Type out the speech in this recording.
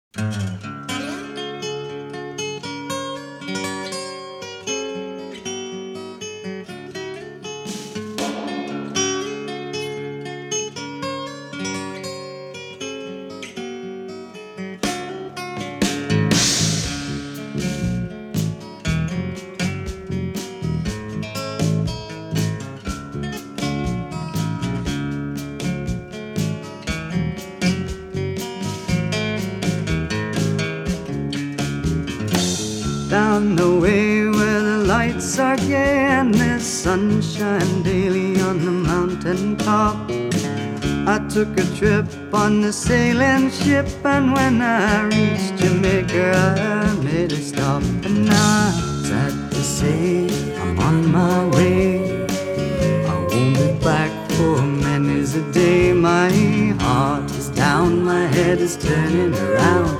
Down the way where the lights are gay and there's sunshine daily on the mountain top, I took a trip on the sailing ship, and when I reached Jamaica I made a stop. And now I'm sad to say I'm on my way. I won't be back for many's a day. My heart is down, my head is turning around.